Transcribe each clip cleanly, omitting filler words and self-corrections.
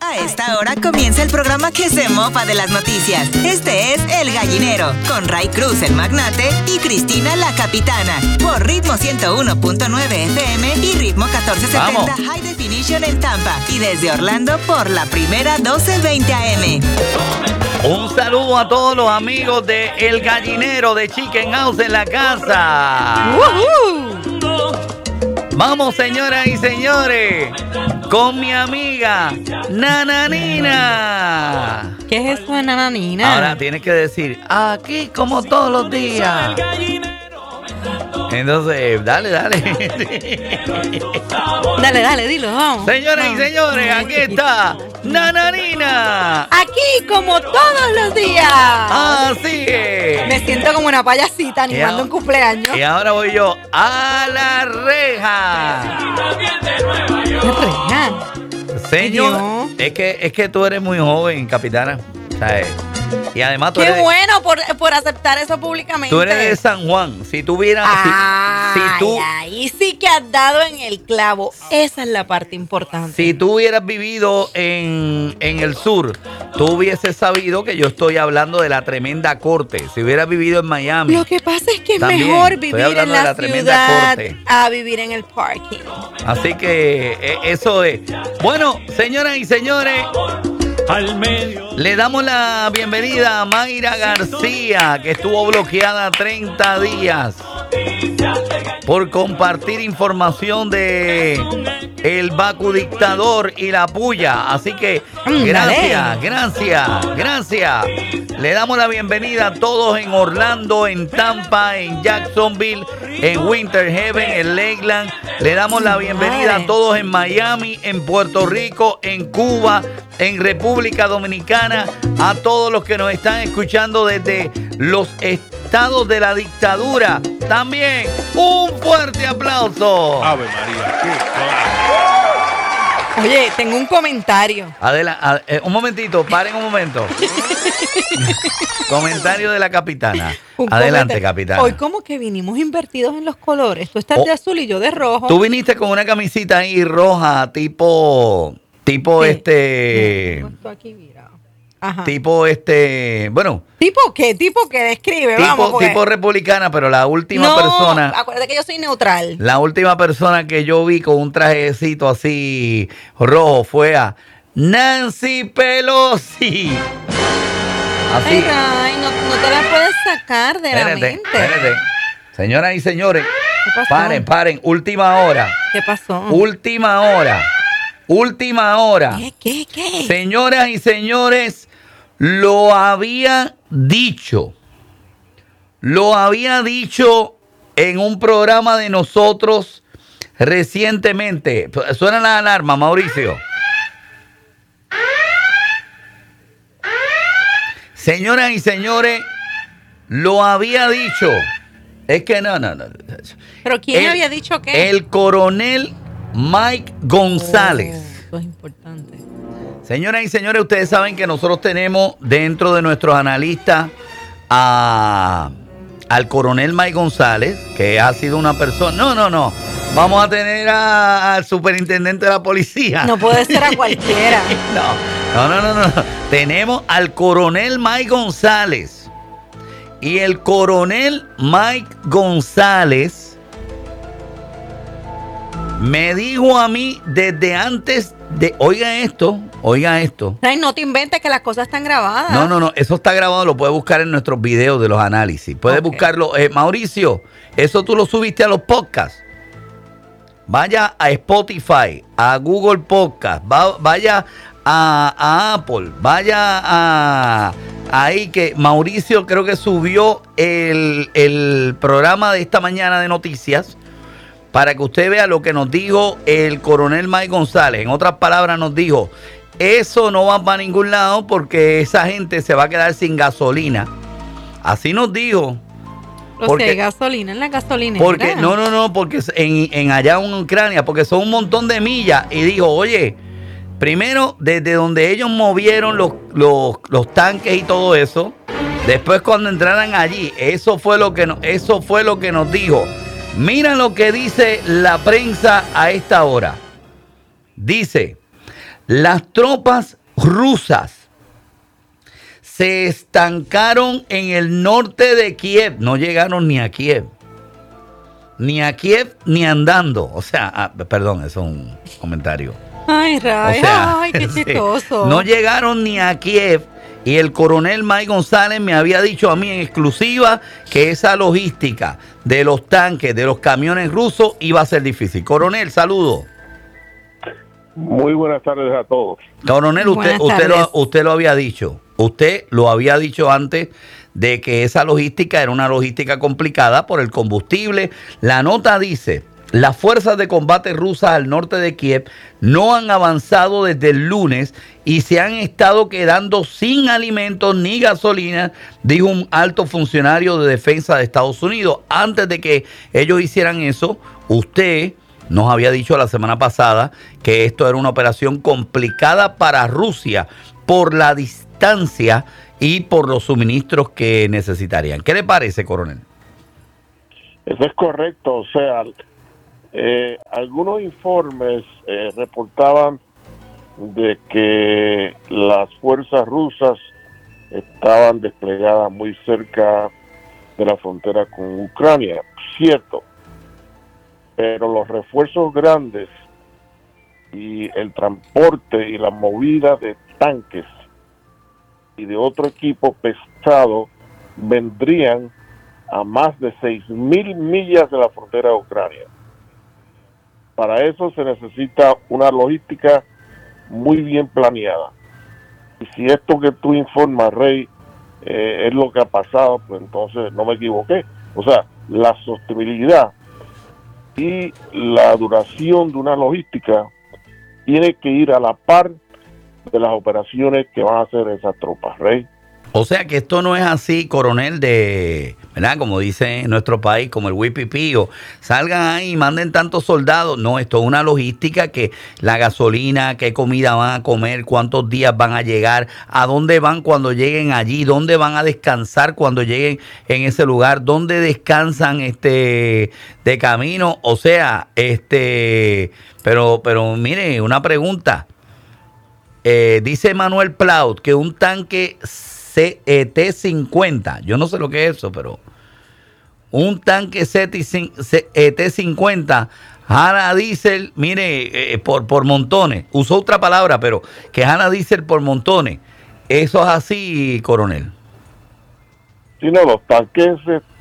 A esta hora comienza el programa que se mofa de las noticias. Este es El Gallinero, con Ray Cruz, el magnate, y Cristina, la capitana, por Ritmo 101.9 FM y Ritmo 1470 High Definition en Tampa. Y desde Orlando por la primera 1220 AM. Un saludo a todos los amigos de El Gallinero de Chicken House en la casa. Vamos, señoras y señores, con mi amiga Nananina. ¿Qué es eso de Nananina? Ahora tienes que decir, aquí como todos los días. Entonces, dale. Dale, dilo, vamos. Señoras y señores, aquí está Nananina. Aquí como todos los días. Así es. Me siento como una payasita animando un cumpleaños. Y ahora voy yo a la reja. ¿Qué reja? Señor, es que tú eres muy joven, capitana. ¿Sabes? Y además tú Qué eres bueno por aceptar eso públicamente. Tú eres de San Juan. Si tú hubieras... Ahí sí que has dado en el clavo. Esa es la parte importante. Si tú hubieras vivido en el sur, tú hubieses sabido que yo estoy hablando de la tremenda corte. Si hubieras vivido en Miami. Lo que pasa es que es también, mejor vivir en la tremenda ciudad corte a vivir en el parking. Así que eso es. Bueno, señoras y señores, le damos la bienvenida a Mayra García, que estuvo bloqueada 30 días por compartir información de el Baku dictador y la puya. Así que gracias. Le damos la bienvenida a todos en Orlando, en Tampa, en Jacksonville, en Winter Haven, en Lakeland. Le damos la bienvenida a todos en Miami, en Puerto Rico, en Cuba, en República Dominicana, a todos los que nos están escuchando desde los estados de la dictadura. También un fuerte aplauso. Ave María, qué Oye, tengo un comentario. Un momentito, paren un momento. Comentario de la capitana. Adelante, capitana. Hoy como que vinimos invertidos en los colores. Tú estás de azul y yo de rojo. Tú viniste con una camisita ahí roja, tipo Esto aquí virado. Ajá. Bueno. ¿Tipo qué? ¿Tipo qué? Describe, tipo republicana, pero la última persona. Acuérdate que yo soy neutral. La última persona que yo vi con un trajecito así rojo fue a Nancy Pelosi. Así. Ay, no te la puedes sacar de la mente. Espérate. Señoras y señores, ¿Qué pasó? paren. Última hora. ¿Qué pasó? Última hora. ¿Qué? Señoras y señores, lo había dicho en un programa de nosotros recientemente. Suena la alarma, Mauricio. Señoras y señores, lo había dicho. Es que no. ¿Pero quién había dicho qué? El coronel Mike González. Eso es importante. Señoras y señores, ustedes saben que nosotros tenemos dentro de nuestros analistas al coronel Mike González, que ha sido una persona... No. Vamos a tener al superintendente de la policía. No puede ser a cualquiera. No. Tenemos al coronel Mike González. Y el coronel Mike González me dijo a mí desde antes de... Oiga esto. Ay, no te inventes que las cosas están grabadas. No, eso está grabado, lo puedes buscar en nuestros videos de los análisis. Puedes buscarlo. Mauricio, eso tú lo subiste a los podcasts. Vaya a Spotify, a Google Podcast, vaya a Apple, vaya a... Ahí que Mauricio creo que subió el programa de esta mañana de noticias para que usted vea lo que nos dijo el coronel Mike González. En otras palabras nos dijo, eso no va para ningún lado porque esa gente se va a quedar sin gasolina. Así nos dijo. Porque hay gasolina en la gasolinera. Porque no, porque en allá en Ucrania, porque son un montón de millas. Y dijo, oye, primero, desde donde ellos movieron los tanques y todo eso, después cuando entraran allí, eso fue lo que nos dijo. Mira lo que dice la prensa a esta hora. Dice, Las tropas rusas se estancaron en el norte de Kiev, no llegaron ni a Kiev. Ni a Kiev ni andando. O sea, perdón, eso es un comentario. Ay, Ray, O sea, ay, qué sí, chistoso. no llegaron ni a Kiev. Y el coronel Mike González me había dicho a mí en exclusiva que esa logística de los tanques, de los camiones rusos, iba a ser difícil. Coronel, saludo. Muy buenas tardes a todos. Coronel, Buenas usted tardes. lo había dicho. Usted lo había dicho antes de que esa logística era una logística complicada por el combustible. La nota dice: las fuerzas de combate rusas al norte de Kiev no han avanzado desde el lunes y se han estado quedando sin alimentos ni gasolina, dijo un alto funcionario de defensa de Estados Unidos. Antes de que ellos hicieran eso, usted nos había dicho la semana pasada que esto era una operación complicada para Rusia por la distancia y por los suministros que necesitarían. ¿Qué le parece, coronel? Eso es correcto. O sea, algunos informes reportaban de que las fuerzas rusas estaban desplegadas muy cerca de la frontera con Ucrania. Cierto. Pero los refuerzos grandes y el transporte y la movida de tanques y de otro equipo pesado vendrían a más de 6,000 millas de la frontera de Ucrania. Para eso se necesita una logística muy bien planeada. Y si esto que tú informas, Rey, es lo que ha pasado, pues entonces no me equivoqué. O sea, la sostenibilidad y la duración de una logística tiene que ir a la par de las operaciones que van a hacer esas tropas, Rey. O sea que esto no es así, coronel, de, ¿verdad? Como dice en nuestro país, como el huipipío, salgan ahí y manden tantos soldados. No, esto es una logística que la gasolina, qué comida van a comer, cuántos días van a llegar, a dónde van cuando lleguen allí, dónde van a descansar cuando lleguen en ese lugar, dónde descansan de camino. O sea, pero mire, una pregunta. Dice Manuel Plaut que un tanque T-50, yo no sé lo que es eso, pero un tanque T-50 jala diésel, mire, por montones. Usó otra palabra, pero que jala diésel por montones. ¿Eso es así, coronel? Sí, no, los tanques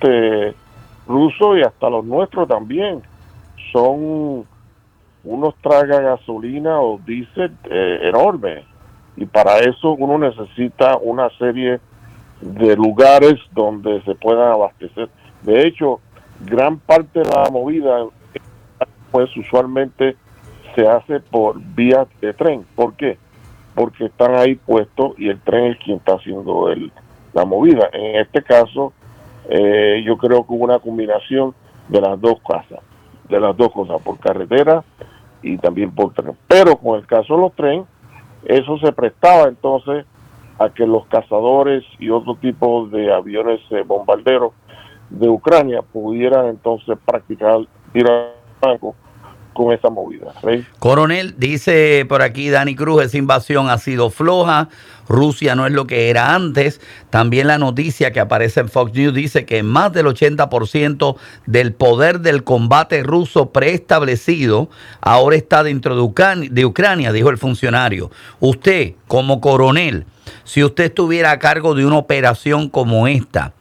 rusos y hasta los nuestros también son unos traga gasolina o diésel enormes. Y para eso uno necesita una serie de lugares donde se puedan abastecer. De hecho, gran parte de la movida pues usualmente se hace por vía de tren. ¿Por qué? Porque están ahí puestos y el tren es quien está haciendo la movida. En este caso, yo creo que hubo una combinación de las dos cosas, por carretera y también por tren. Pero con el caso de los trenes, eso se prestaba entonces a que los cazadores y otro tipo de aviones bombarderos de Ucrania pudieran entonces practicar ir al banco con esa movida. ¿Rey? Coronel, dice por aquí Dani Cruz, esa invasión ha sido floja, Rusia no es lo que era antes. También la noticia que aparece en Fox News dice que más del 80% del poder del combate ruso preestablecido ahora está dentro de Ucrania, dijo el funcionario. Usted, como coronel, si usted estuviera a cargo de una operación como esta,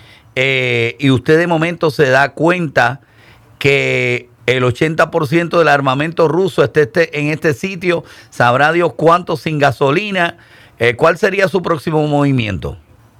y usted de momento se da cuenta que el 80% del armamento ruso esté en este sitio, sabrá Dios cuánto sin gasolina, ¿cuál sería su próximo movimiento?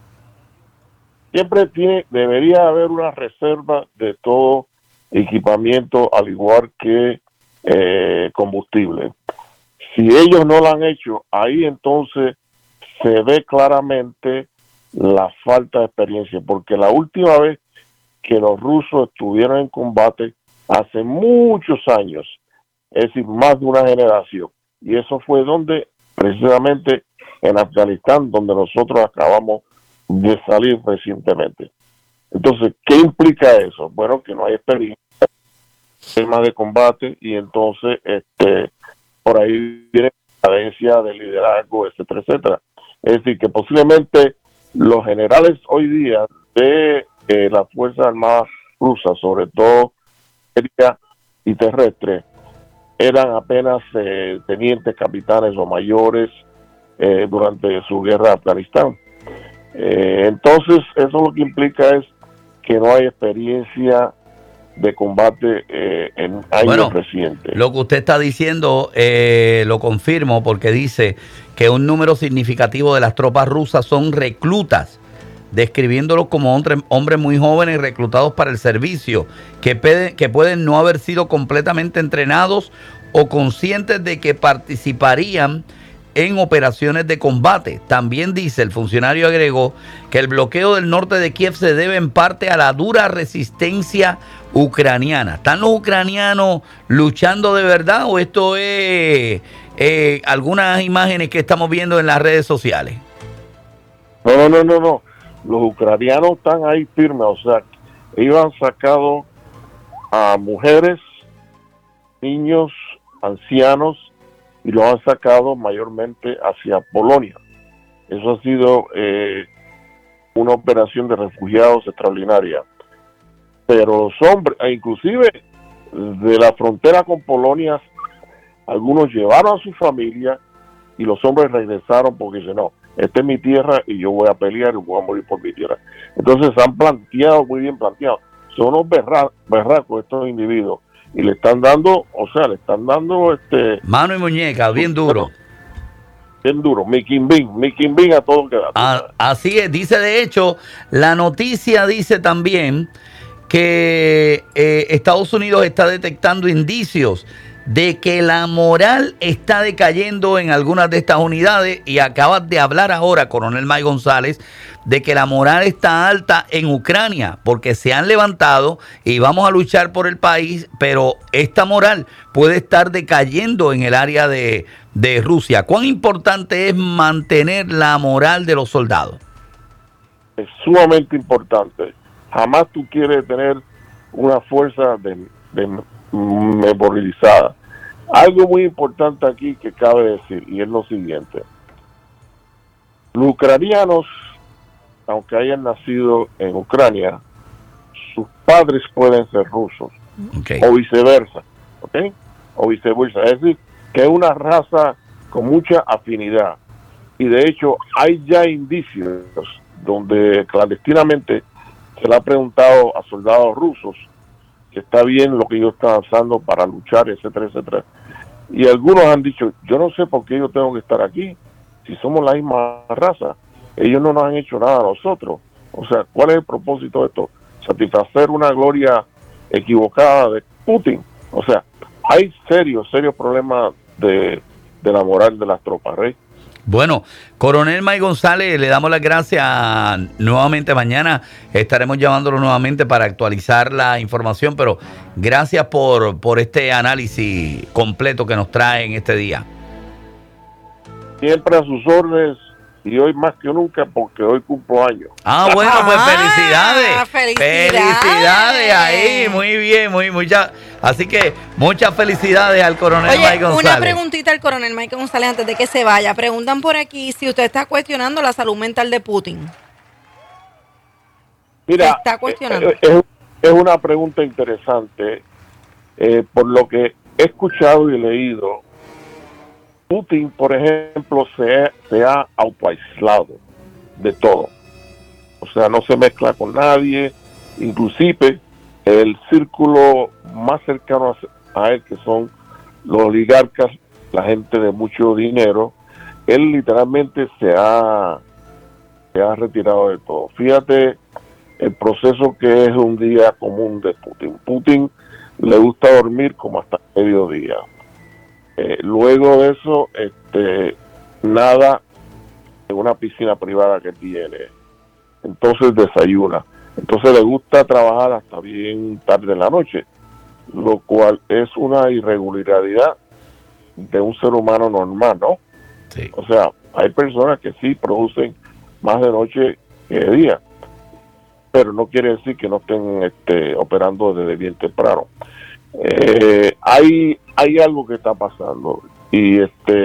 Siempre debería haber una reserva de todo equipamiento, al igual que combustible. Si ellos no lo han hecho, ahí entonces se ve claramente la falta de experiencia, porque la última vez que los rusos estuvieron en combate, hace muchos años, es decir, más de una generación, y eso fue donde, precisamente en Afganistán, donde nosotros acabamos de salir recientemente. Entonces, ¿qué implica eso? Bueno, que no hay experiencia, tema de combate, y entonces por ahí viene carencia de liderazgo, etcétera, etcétera. Es decir, que posiblemente los generales hoy día de las Fuerzas Armadas rusas, sobre todo aérea y terrestre, eran apenas tenientes, capitanes o mayores durante su guerra a Afganistán. Entonces, eso lo que implica es que no hay experiencia de combate en años recientes. Lo que usted está diciendo lo confirmo, porque dice que un número significativo de las tropas rusas son reclutas, describiéndolos como hombres muy jóvenes reclutados para el servicio, que pueden no haber sido completamente entrenados o conscientes de que participarían en operaciones de combate. También dice, el funcionario agregó que el bloqueo del norte de Kiev se debe en parte a la dura resistencia ucraniana. ¿Están los ucranianos luchando de verdad o esto es algunas imágenes que estamos viendo en las redes sociales? No. Los ucranianos están ahí firmes, o sea, ellos han sacado a mujeres, niños, ancianos, y los han sacado mayormente hacia Polonia. Eso ha sido una operación de refugiados extraordinaria. Pero los hombres, inclusive de la frontera con Polonia, algunos llevaron a su familia y los hombres regresaron porque dicen, no, esta es mi tierra y yo voy a pelear y voy a morir por mi tierra. Entonces se han planteado, muy bien planteado. Son unos berracos estos individuos. Y le están dando, mano y muñeca, bien duro. Bien duro, Mickey Bean a todo que da. Así es, dice de hecho, la noticia dice también que Estados Unidos está detectando indicios de que la moral está decayendo en algunas de estas unidades, y acabas de hablar ahora, coronel Mike González, de que la moral está alta en Ucrania, porque se han levantado y vamos a luchar por el país, pero esta moral puede estar decayendo en el área de Rusia. ¿Cuán importante es mantener la moral de los soldados? Es sumamente importante. Jamás tú quieres tener una fuerza desmoralizada. Algo muy importante aquí que cabe decir, y es lo siguiente. Los ucranianos, aunque hayan nacido en Ucrania, sus padres pueden ser rusos, o viceversa, o viceversa. Es decir, que es una raza con mucha afinidad. Y de hecho, hay ya indicios donde clandestinamente se le ha preguntado a soldados rusos que está bien lo que ellos están haciendo para luchar, etcétera, etcétera. Y algunos han dicho, yo no sé por qué yo tengo que estar aquí, si somos la misma raza. Ellos no nos han hecho nada a nosotros. O sea, ¿cuál es el propósito de esto? Satisfacer una gloria equivocada de Putin. O sea, hay serios problemas de la moral de las tropas, ¿eh? Bueno, coronel Mike González, le damos las gracias nuevamente. Mañana estaremos llamándolo nuevamente para actualizar la información, pero gracias por este análisis completo que nos trae en este día. Siempre a sus órdenes, y hoy más que nunca porque hoy cumplo años. Bueno, pues felicidades. Felicidades ahí, muy bien, así que muchas felicidades al coronel Mike González. Una preguntita al coronel Mike González antes de que se vaya. Preguntan por aquí si usted está cuestionando la salud mental de Putin. Mira, está cuestionando. Es una pregunta interesante. Por lo que he escuchado y leído, Putin, por ejemplo, se ha autoaislado de todo. O sea, no se mezcla con nadie. Inclusive, el círculo más cercano a él, que son los oligarcas, la gente de mucho dinero, él literalmente se ha retirado de todo. Fíjate el proceso que es un día común de Putin. Putin le gusta dormir como hasta mediodía. Luego de eso, nada en una piscina privada que tiene. Entonces desayuna. Entonces le gusta trabajar hasta bien tarde en la noche, lo cual es una irregularidad de un ser humano normal, ¿no? Sí. O sea, hay personas que sí producen más de noche que de día, pero no quiere decir que no estén operando desde bien temprano. Hay algo que está pasando y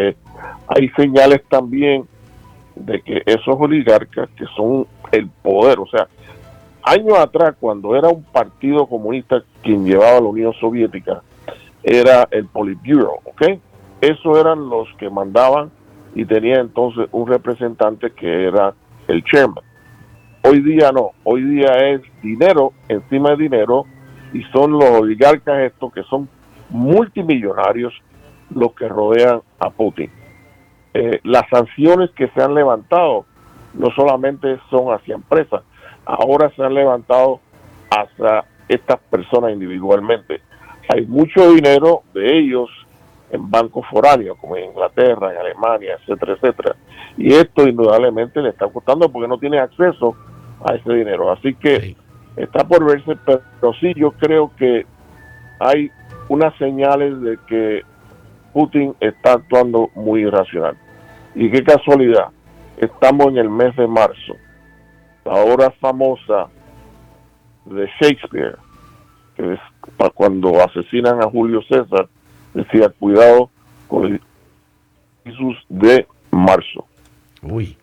hay señales también de que esos oligarcas que son el poder, o sea, años atrás, cuando era un partido comunista quien llevaba a la Unión Soviética, era el Politburo, ¿ok? Esos eran los que mandaban y tenía entonces un representante que era el chairman. Hoy día no, hoy día es dinero encima de dinero y son los oligarcas estos que son multimillonarios los que rodean a Putin. Las sanciones que se han levantado no solamente son hacia empresas, ahora se han levantado hacia estas personas individualmente. Hay mucho dinero de ellos en bancos foráneos, como en Inglaterra, en Alemania, etcétera, etcétera. Y esto indudablemente le está costando porque no tiene acceso a ese dinero. Así que está por verse, pero sí yo creo que hay unas señales de que Putin está actuando muy irracional. Y qué casualidad, estamos en el mes de marzo, la obra famosa de Shakespeare, que es para cuando asesinan a Julio César, decía, cuidado con el Jesús de marzo. Uy,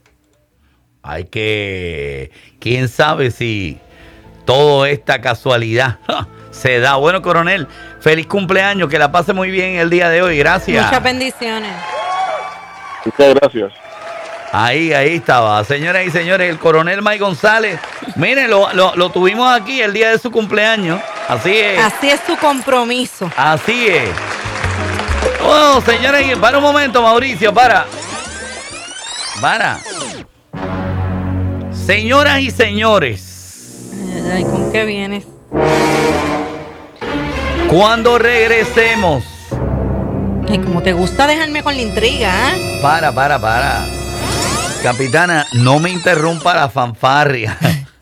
quién sabe si toda esta casualidad se da. Bueno, coronel, feliz cumpleaños, que la pase muy bien el día de hoy, gracias. Muchas bendiciones. Muchas gracias. Ahí estaba, señoras y señores, el coronel Mike González. Miren, lo tuvimos aquí el día de su cumpleaños. Así es. Así es su compromiso. Así es. Oh, señores, para un momento, Mauricio, para. Señoras y señores. Ay, ¿con qué vienes? Cuando regresemos. Ay, como te gusta dejarme con la intriga, ¿eh? Para. Capitana, no me interrumpa la fanfarria.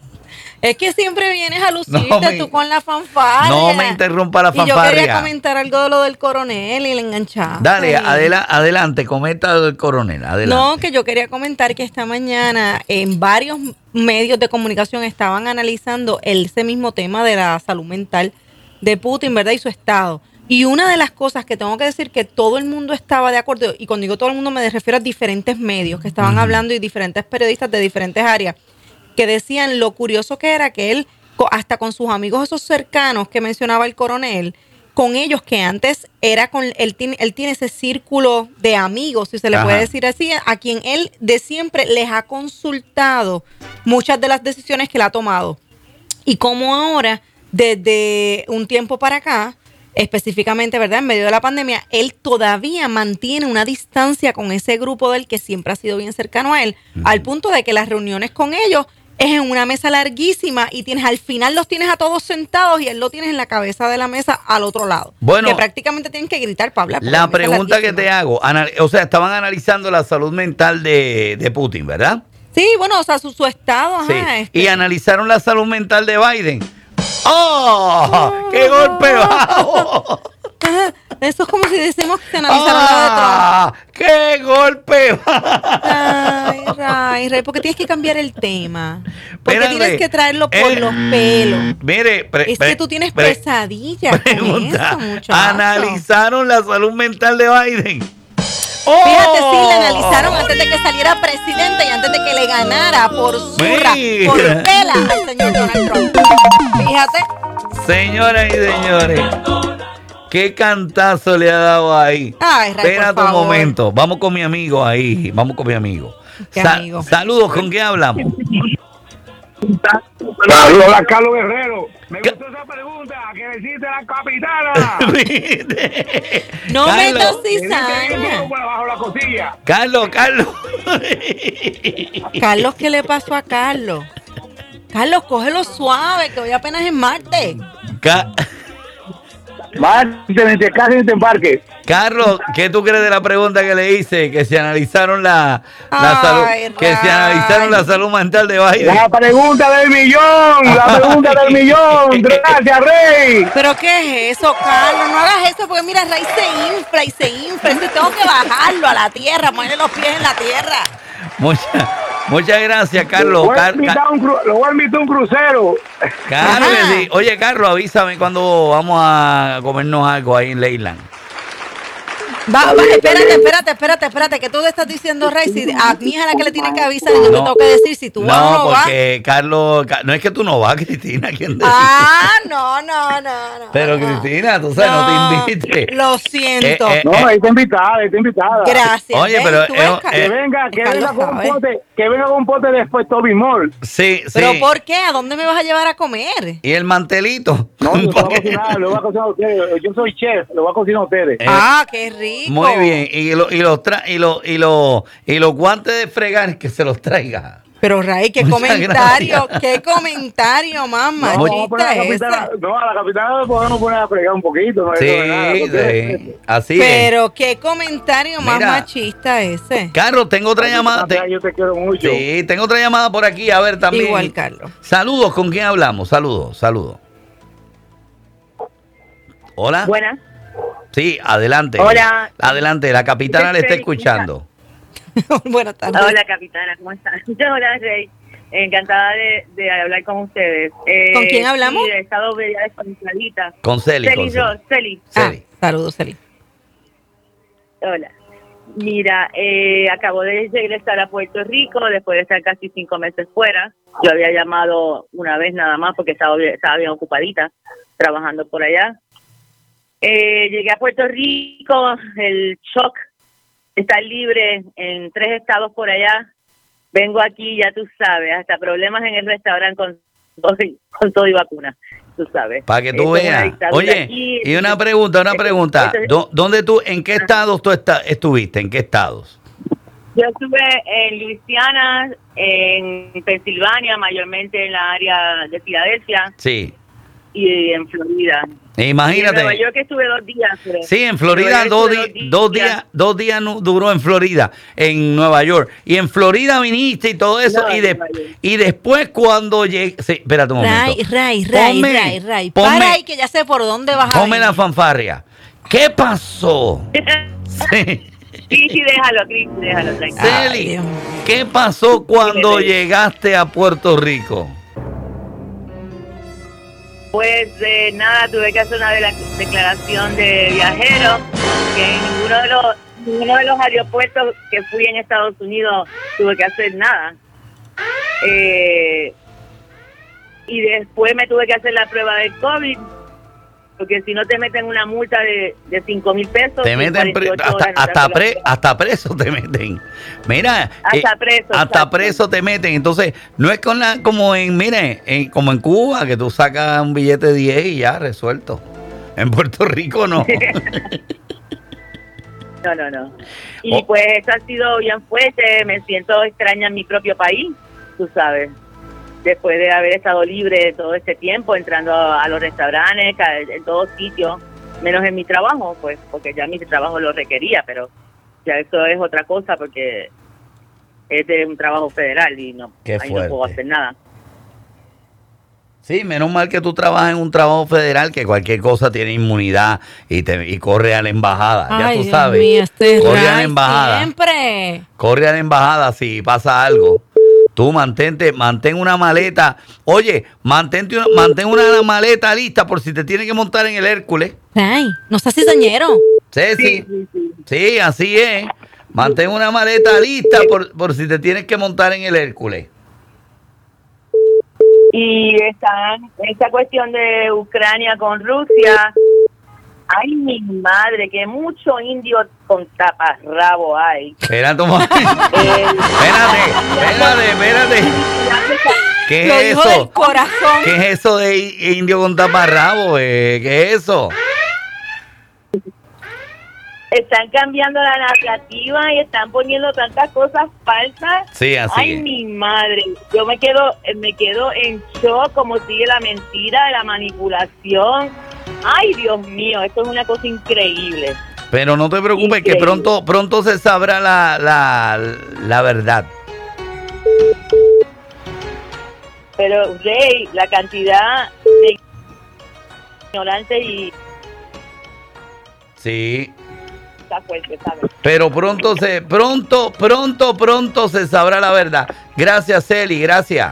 Es que siempre vienes a lucirte tú con la fanfarria. No me interrumpa la fanfarria. Y yo quería comentar algo de lo del coronel y le enganchaste. Dale, adelante, comenta lo del coronel, adelante. No, que yo quería comentar que esta mañana en varios medios de comunicación estaban analizando ese mismo tema de la salud mental de Putin, ¿verdad? Y su estado. Y una de las cosas que tengo que decir que todo el mundo estaba de acuerdo, y cuando digo todo el mundo me refiero a diferentes medios que estaban hablando y diferentes periodistas de diferentes áreas, que decían lo curioso que era que él, hasta con sus amigos esos cercanos que mencionaba el coronel, con ellos que antes era él tiene ese círculo de amigos, si se le puede decir así, a quien él de siempre les ha consultado muchas de las decisiones que él ha tomado. Y como ahora, desde un tiempo para acá, específicamente, ¿verdad? En medio de la pandemia, él todavía mantiene una distancia con ese grupo del que siempre ha sido bien cercano a él, al punto de que las reuniones con ellos es en una mesa larguísima y al final los tienes a todos sentados y él lo tienes en la cabeza de la mesa al otro lado. Bueno, que prácticamente tienen que gritar para hablar. La pregunta que te hago, o sea, estaban analizando la salud mental de Putin, ¿verdad? Sí, bueno, o sea, su estado. Sí. Y analizaron la salud mental de Biden. ¡Oh! ¡Qué golpe bajo! Eso es como si decimos que se analizaron la de Trump. ¡Qué golpe bajo! Ay, Ray, porque tienes que cambiar el tema. Porque tienes que traerlo por los pelos. Mire, es que tú tienes pesadillas con eso, muchacho. Analizaron la salud mental de Biden. Fíjate, sí, la analizaron antes de que saliera presidente y antes de que le ganara por zurra, por pela al señor Donald Trump. Fíjate. Señoras y señores, qué cantazo le ha dado ahí. Ay, Ray, espérate un momento, vamos con mi amigo ahí, vamos con mi amigo. ¿Qué amigo? Saludos, ¿con qué hablamos? Saludos a Carlos Guerrero. Me gustó esa pregunta que le hiciste a la capitana. No me cizaña. Bajo la costilla. Carlos. Carlos, ¿qué le pasó a Carlos? Carlos, cógelo suave, que hoy apenas es martes. Martes, casi en este embarque. Carlos, ¿qué tú crees de la pregunta que le hice? Que se analizaron la salud, que se analizaron la salud mental de Biden. La pregunta del millón. Gracias, Rey. ¿Pero qué es eso, Carlos? No hagas eso porque mira, Rey se infla. Entonces tengo que bajarlo a la tierra, ponerle los pies en la tierra. Muchas gracias, Carlos. Lo voy a invitar a un crucero. Claro que sí. Oye, Carlos, avísame cuando vamos a comernos algo ahí en Leyland. Espérate, que tú le estás diciendo, Ray, si a mi hija la que le tiene que avisar, yo te tengo que decir si tú vas o no vas. Porque Carlos, no es que tú no vas, Cristina, ¿quién te No. Pero Cristina, tú sabes, no te invites. Lo siento. No, está invitada. Gracias. Oye, pero Que venga con un pote después Toby Mall. sí. ¿Pero por qué? ¿A dónde me vas a llevar a comer? ¿Y el mantelito? No, lo voy a cocinar, lo voy a cocinar a ustedes. Yo soy chef, lo voy a cocinar a ustedes. Qué rico. Muy bien. Y los guantes de fregar que se los traiga. Pero Ray, qué Muchas comentario, gracias. qué comentario, mamá. A la capitana le podemos poner a fregar un poquito. No Sí. Así es. Pero qué comentario más Mira. machista ese. Carlos, tengo otra llamada. Yo te quiero mucho. Sí, tengo otra llamada por aquí. A ver, también. Igual, Carlos. Saludos, ¿con quién hablamos? Saludos. Hola. Buenas. Sí, adelante. Hola. Adelante, la capitana le está Rey, escuchando. Buenas tardes. Hola, capitana, ¿cómo estás? Hola, Rey. Encantada de hablar con ustedes. ¿Con quién hablamos? Sí, he estado media desconectadita. Con Celi. Celi. Saludos, Celi. Hola. Mira, acabo de regresar a Puerto Rico después de estar casi 5 meses fuera. Yo había llamado una vez nada más porque estaba bien ocupadita trabajando por allá. Llegué a Puerto Rico, el shock, estar libre en 3 estados por allá. Vengo aquí, ya tú sabes, hasta problemas en el restaurante con todo y vacuna, tú sabes. Para que tú veas. Oye, aquí, y una pregunta. ¿Dónde en qué estados tú estuviste? ¿En qué estados? Yo estuve en Luisiana, en Pensilvania, mayormente en la área de Filadelfia. Sí. Y en Florida. Imagínate. Y en Nueva York estuve 2 días. Pero Sí, en Florida, dos días duró en Florida, en Nueva York. Y en Florida viniste y todo eso. No, y después cuando llegué... Sí, espérate un momento. Ray. Ponme- Para ahí que ya sé por dónde vas a Ponme venir. la fanfarria. ¿Qué pasó? Sí. Sí, déjalo, Cris, déjalo, tranquilo. Celi, Dios mío. ¿qué pasó cuando Dime. llegaste a Puerto Rico? Pues nada, tuve que hacer una declaración de viajero, que en ninguno de los aeropuertos que fui en Estados Unidos tuve que hacer nada. Y después me tuve que hacer la prueba del COVID, porque si no te meten una multa de 5,000 pesos. Te meten hasta preso te meten. Mira, Hasta preso. Preso te meten. Entonces, no es como como en Cuba, que tú sacas un billete de 10 y ya resuelto. En Puerto Rico no. No. Y pues eso ha sido bien fuerte, me siento extraña en mi propio país, tú sabes. Después de haber estado libre todo este tiempo, entrando a los restaurantes, en todos sitios, menos en mi trabajo, pues, porque ya mi trabajo lo requería, pero ya eso es otra cosa porque es de un trabajo federal y ahí no puedo hacer nada. Sí, menos mal que tú trabajas en un trabajo federal que cualquier cosa tiene inmunidad y corre a la embajada. Ya tú sabes. Dios mío, corre a la embajada. Siempre. Corre a la embajada si pasa algo. Tú mantén una maleta. Oye, mantén una maleta lista por si te tienes que montar en el Hércules. Ray, no seas cizañero. Sí, así es. Mantén una maleta lista por si te tienes que montar en el Hércules. Y esta cuestión de Ucrania con Rusia, ay mi madre, que mucho indio con taparrabo hay. Espérate un momento. Espérate. ¿Qué Lo es dijo eso? del corazón. ¿Qué es eso de indio con taparrabo? ¿Qué es eso? Están cambiando la narrativa y están poniendo tantas cosas falsas. Sí, así Ay, es. mi madre. Yo me quedo en shock, como sigue la mentira, la manipulación. Ay, Dios mío, esto es una cosa increíble. Pero no te preocupes, que pronto se sabrá la verdad. Pero, Rey, la cantidad de ignorantes y... Sí. Está fuerte, ¿sabes? Pero pronto se sabrá la verdad. Gracias, Celi, gracias.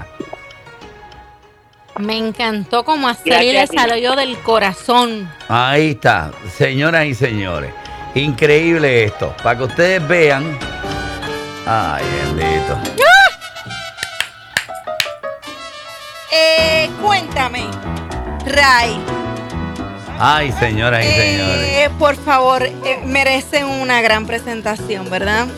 Me encantó como a Celi le Gracias a ti. salió del corazón. Ahí está, señoras y señores. Increíble esto. Para que ustedes vean. Ay, bendito. Cuéntame, Ray. Ay, señoras y señores. Por favor, merecen una gran presentación, ¿verdad?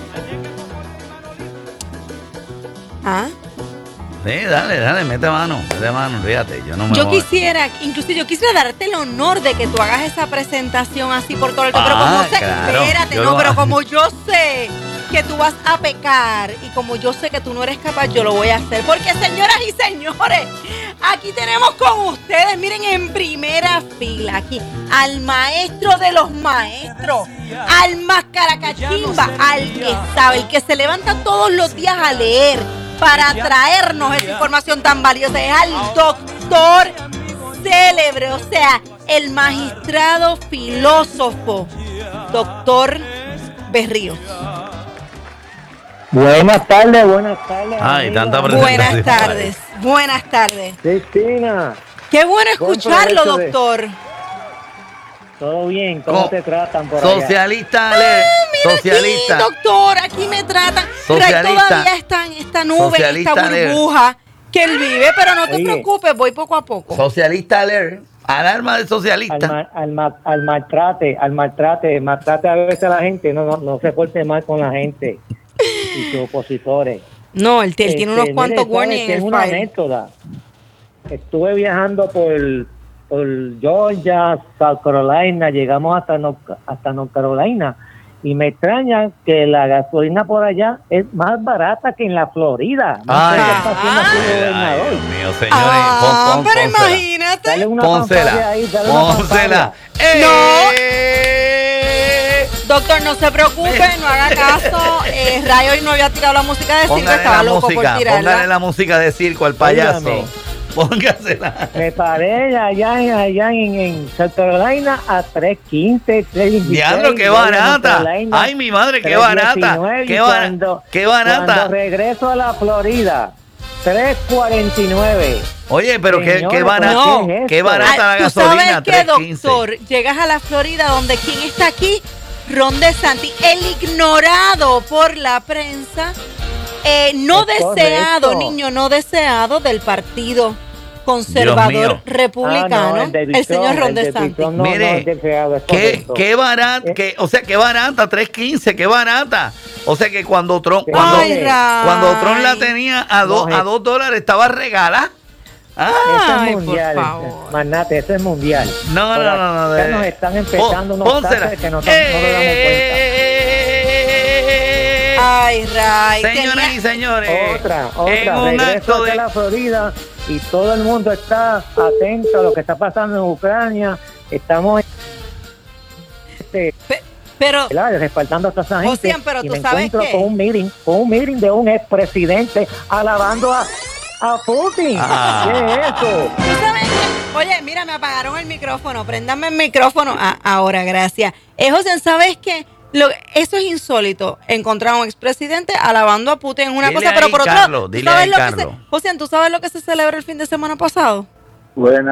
¿Ah? Sí, dale, mete mano, fíjate, yo quisiera darte el honor de que tú hagas esa presentación así por todo el pero como sé, claro, espérate, pero como yo sé que tú vas a pecar y como yo sé que tú no eres capaz, yo lo voy a hacer, porque señoras y señores, aquí tenemos con ustedes, miren, en primera fila, aquí, al maestro de los maestros, al mascaracachimba, al que sabe, el que se levanta todos los días a leer, para traernos esa información tan valiosa, es al doctor célebre, o sea, el magistrado filósofo, doctor Berríos. Buenas tardes. Ay, tanta presentación. Buenas tardes. Cristina. Qué bueno escucharlo, doctor. Todo bien, ¿cómo te tratan por Socialista, socialista. Aquí, doctor, aquí me tratan. Socialista. Todavía está en esta nube, en esta burbuja que él vive, pero no te preocupes, voy poco a poco. Socialista alert. Alarma de socialista. Al maltrate a veces a la gente, no se porte mal con la gente y sus opositores. No, él tiene unos cuantos warnings. Es una anécdota. Estuve viajando por Georgia, South Carolina, llegamos hasta North Carolina y me extraña que la gasolina por allá es más barata que en la Florida. Ay, Dios mío, señores. Pero imagínate. Dale una pónsela. No. Doctor, no se preocupe, no haga caso. Ray hoy no había tirado la música de circo, estaba loco por tirarla. Póngale la música de circo al payaso. Póngasela. Me paré allá en South Carolina a 3.15, 3.16. Diablo, qué barata. Ay, mi madre, qué barata. Qué barata. Cuando regreso a la Florida, 3.49. Oye, pero qué barata. No. Qué barata la gasolina. ¿Tú sabes qué, doctor? Llegas a la Florida, donde ¿quién está aquí? Ron DeSantis, el ignorado por la prensa. No deseado, niño, no deseado del partido conservador republicano, el señor Ron DeSantis. Mire, qué barata, qué barata, 3.15, qué barata. O sea que cuando Trump la tenía a $2 estaba regalada. Ese es mundial, Magnate, ese es mundial. No. Ya nos están empezando unos taxes que no nos damos cuenta. Ay, Ray. Señoras y señores. Otra. Regreso a la Florida y todo el mundo está atento a lo que está pasando en Ucrania. Estamos respaldando a toda esa gente. José, pero tú sabes que con un meeting de un expresidente alabando a Putin. ¿Qué es eso? ¿Tú sabes qué? Oye, mira, me apagaron el micrófono. Préndame el micrófono. Ahora, gracias. José, ¿sabes qué? Eso es insólito, encontrar a un expresidente alabando a Putin en una cosa, pero por otro lado, José, ¿tú sabes lo que se celebró el fin de semana pasado? Buenas.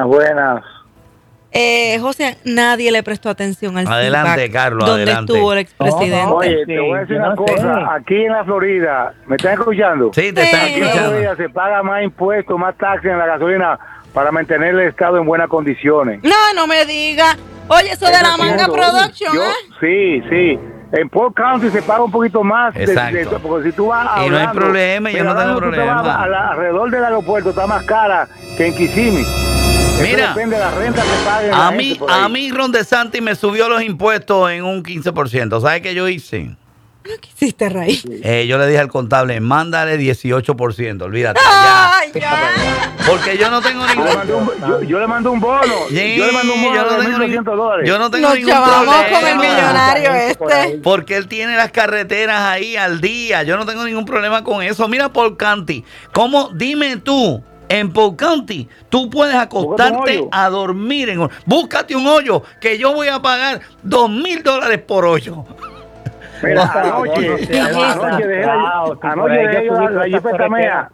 José, nadie le prestó atención al Adelante, feedback Carlos, donde adelante. estuvo el expresidente. Oye, te voy a decir una cosa. Aquí en la Florida, ¿me están escuchando? Sí, te están Aquí en la escuchando. Florida se paga más impuestos, más taxes en la gasolina para mantener el estado en buenas condiciones. No me diga. Oye, eso de la Manga Production, Sí. En Polk County se paga un poquito más. Exacto. Porque si tú vas a y no hay problema, yo no tengo problema. Alrededor del aeropuerto está más cara que en Kissimmee. Mira, depende de la renta que paguen. a mí Ron DeSantis me subió los impuestos en un 15%. ¿Sabes qué yo hice? ¿Qué hiciste, Ray? Yo le dije al contable, mándale 18%, olvídate. ¡Ay, ya! Porque yo no tengo ningún... Yo le mando un bono. Sí, yo le mando un bono de $1.200. Yo no tengo ningún problema. Nos problema. con el millonario este. Porque él tiene las carreteras ahí al día. Yo no tengo ningún problema con eso. Mira, Polk County, ¿cómo? Dime tú. En Polk County, tú puedes acostarte a dormir. Búscate un hoyo que yo voy a pagar $2,000 por hoyo. Mira, anoche dejé la jipeta mía.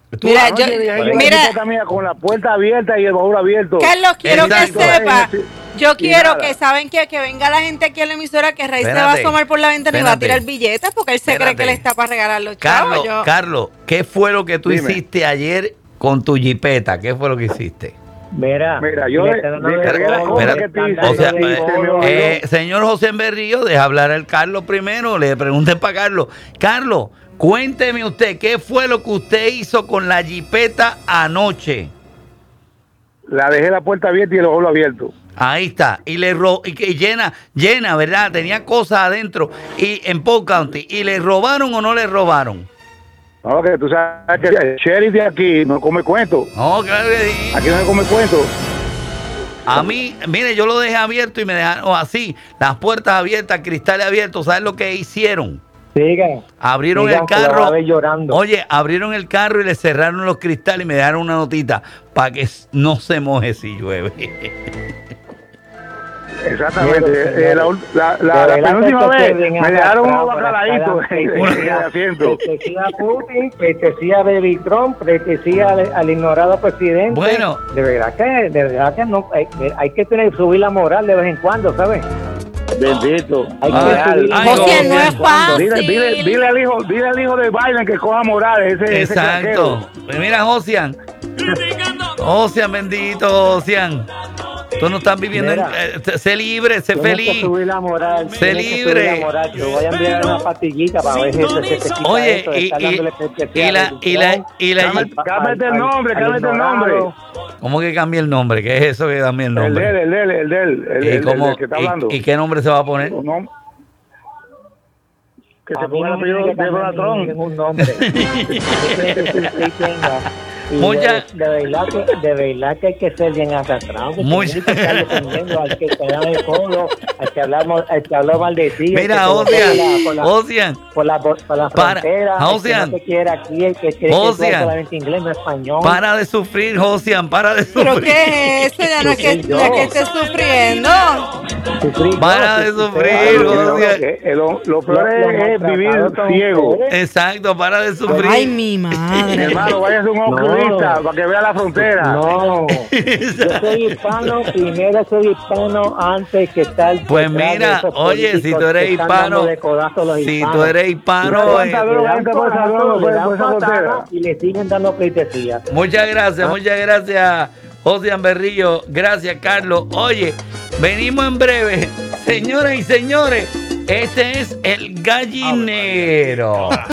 Mira, con la puerta abierta y el baúl abierto. Carlos, quiero que sepa. Yo quiero nada. que, ¿saben qué? Que venga la gente aquí a la emisora, que Rey se va a Espérate, asomar por la ventana y va a espérate. tirar billetes porque él se cree Espérate. que le está para regalar los chavos. Carlos, ¿qué fue lo que tú Dime. hiciste ayer con tu jipeta? ¿Qué fue lo que hiciste? Mira, yo le le- estoy dando le de cargué la todo, cosa Espera, que te hice. o sea, de todo. señor José Berrío, deja hablar al Carlos primero, le pregunté para Carlos. Carlos, cuénteme usted, ¿qué fue lo que usted hizo con la jipeta anoche? La dejé la puerta abierta y el ojo abierto. Ahí está, y que llena, ¿verdad? Tenía cosas adentro y en Polk County, ¿y le robaron o no le robaron? No, que tú sabes que el sheriff de aquí no come cuento. No, claro que sí. Aquí no se come cuento. A mí, mire, yo lo dejé abierto y me dejaron así, las puertas abiertas, cristales abiertos. ¿Sabes lo que hicieron? Siga. Abrieron Sigan, el que lo va carro. a ver llorando. Oye, abrieron el carro y le cerraron los cristales y me dejaron una notita para que no se moje si llueve. Exactamente. Mira, La de verdad penúltima que vez estoy bien me dejaron unos arrastrado bacalaitos en el asiento. Pretecía a Putin, pretecía a Baby Trump, pretecía al ignorado presidente. Bueno. De verdad que no, hay que subir la moral de vez en cuando, ¿sabes? Bendito. Hay que Ay, subir la ay, moral José, de no vez es en cuando. fácil. Dile al hijo de Biden que coja Morales, ese Exacto. Pues mira, Josian, bendito, Josian. Tú no estás viviendo Mira. sé libre, sé Tienes que feliz. subir la moral. Sé tienes que libre. subir la moral. Te voy a enviar una pastillita para ver si se te quita Oye, eso de estar dándole cortesía a Baby Trump. Cámbiate el nombre, al cámbiate el ignorado. nombre. ¿Cómo que cambie el nombre? ¿Qué es eso que cambie el El nombre? de él, ¿Y, cómo- el que está hablando. y qué nombre se va a poner? No. Que A se mí ponga el no me apellido tiene que de cambiar Donald ningún nombre. Yo creo que sí tenga. Y Mucha- de verdad que hay que ser bien arrastrado. Porque Mucha- tienes que estar defendiendo al que te da el codo, al que habla mal de ti. Mira, al que te Osian, por la Para, frontera, el que Josian. no te quiere aquí, el que cree que tú Josian. hablas solamente inglés, no español. para de sufrir, Josian, para de ¿Pero sufrir. qué es eso? Ya no es que, Yo. no es que esté sufriendo. Sufrir, Para de sufrir, Josian. Lo peor es vivir ciego. Exacto, para de sufrir. Ay, mi madre. Hermano, váyase a un oculista para que vea la frontera. No, yo soy hispano, primero soy hispano antes que estar. Pues detrás de mira, esos oye, si políticos tú eres que están hispano, dándole codazo a los si hispanos. tú eres hispano, ¿Cuántas Le dan drogas entra por esa codazo, droga, le por dan esa patada frontera? y le siguen dando pleitesía. muchas gracias, Josian Berrillo. Gracias, Carlos. Oye, venimos en breve. Señoras y señores, este es El Gallinero.